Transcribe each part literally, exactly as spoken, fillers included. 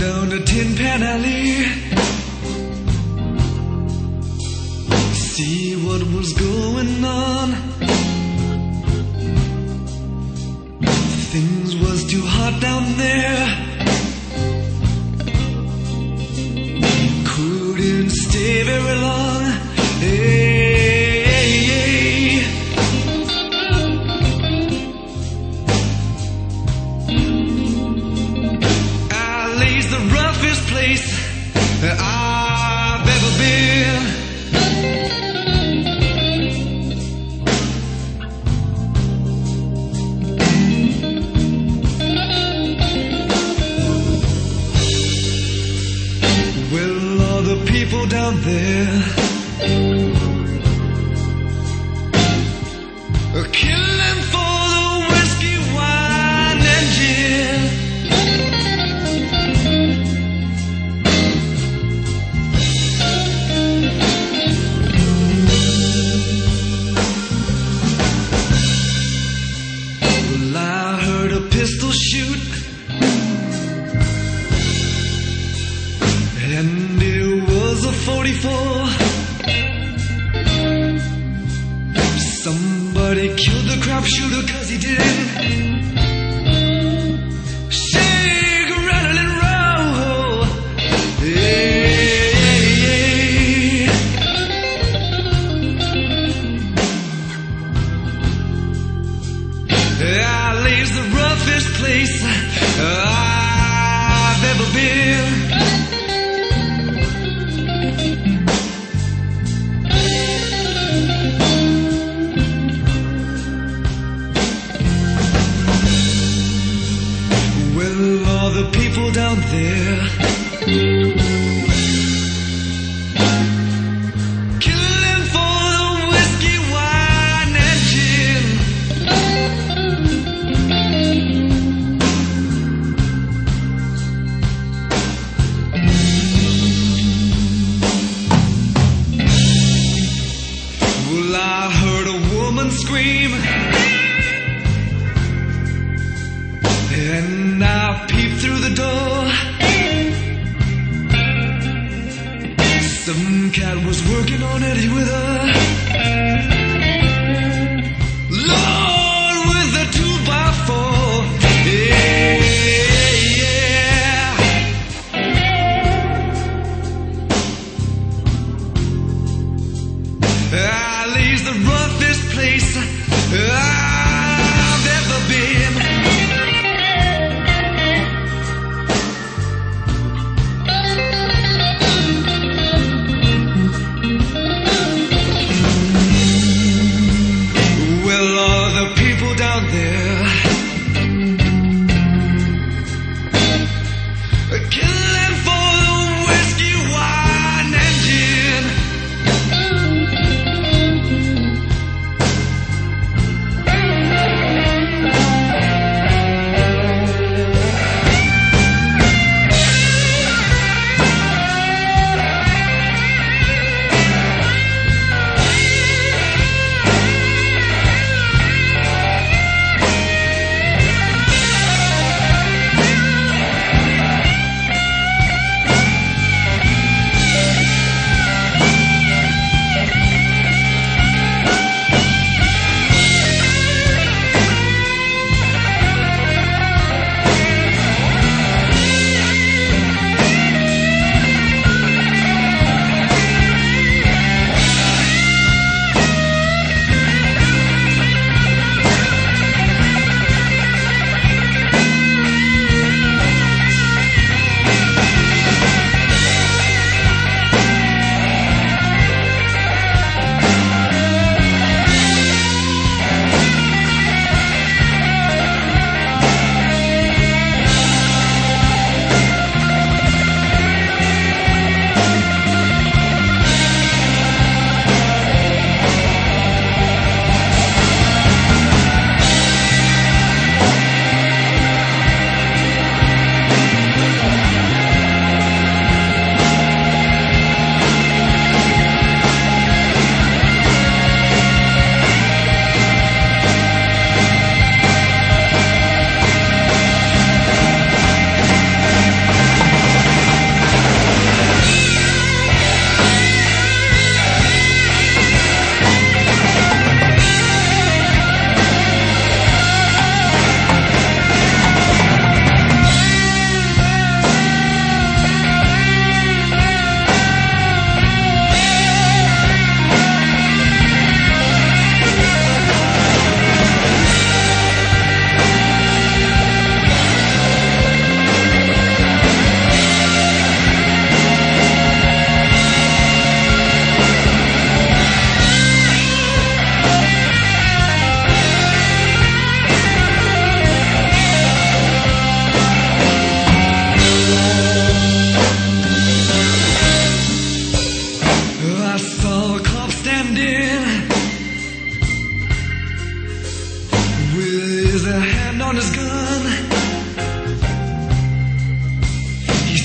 down to Tin Pan Alley, see what was going on. Things was too hot down there, couldn't stay very long. Hey, hey, hey. Allegh's the roughest place I've ever been. Well, all the people down there are killing for the whiskey, wine, and gin. Well, I heard a pistol shoot, and it was a forty-four. Somebody killed the crap shooter 'cause he didn't shake, rattle, and roll. Hey, Allegh's the roughest place I've ever been. All the people down there killing for the whiskey, wine, and gin. Well, I heard a woman scream, and I peeped through the door. Some cat was working on Eddie with her. Lord, with a two by four. Yeah, yeah. Allegh's the roughest place I've ever been.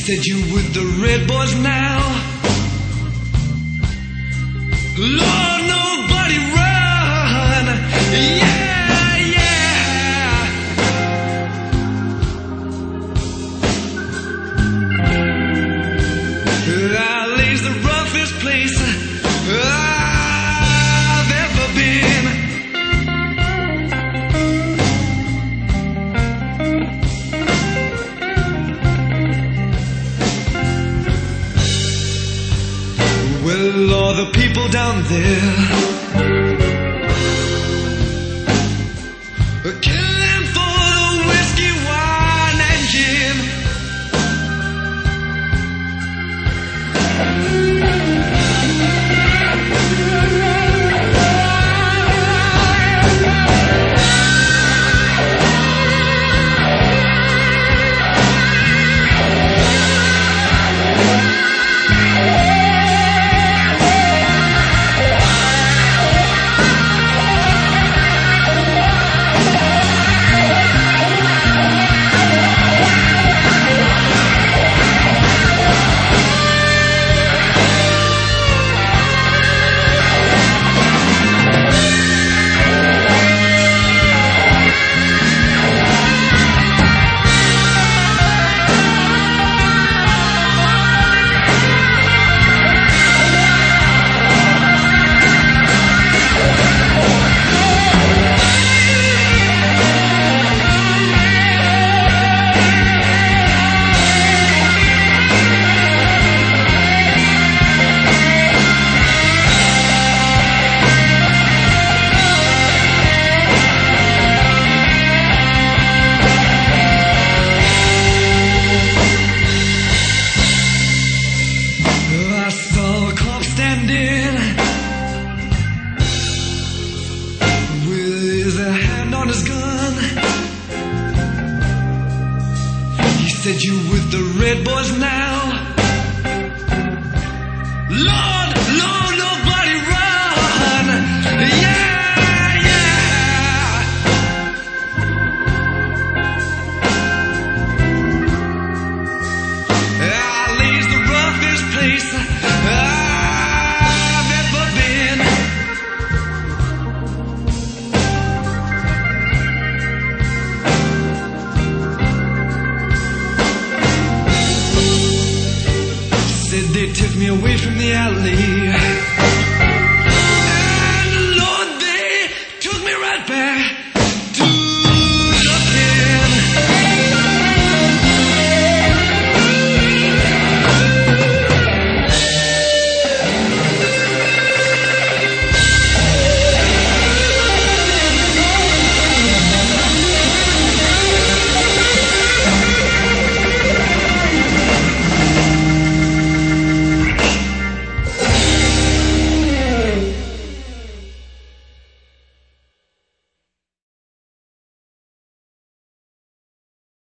said you with the red boys now. Lord, nobody run. Yeah, yeah. Alley's the roughest place I've ever been. Well, all the people down there are killing for the whiskey, wine, and gin. Said you with the red boys now. Lord, Lord, nobody run. Yeah, yeah. Alley's the roughest place I've ever been. They took me away from the alley.